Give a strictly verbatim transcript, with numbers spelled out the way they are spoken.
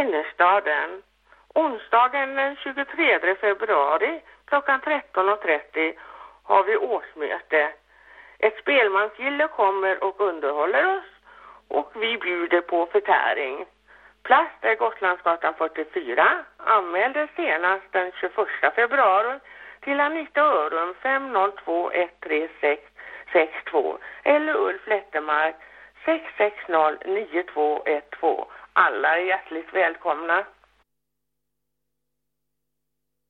Innerstaden. Onsdagen den tjugotredje februari klockan tretton och trettio har vi årsmöte. Ett spelmansgille kommer och underhåller oss och vi bjuder på förtäring. Plats är Gotlandsgatan fyrtiofyra. Anmälde senast den tjugoförsta februari till Anita Örum fem noll två ett tre sex sex två eller Ulf Lettemark sex sex noll nio två ett två. Alla är hjärtligt välkomna.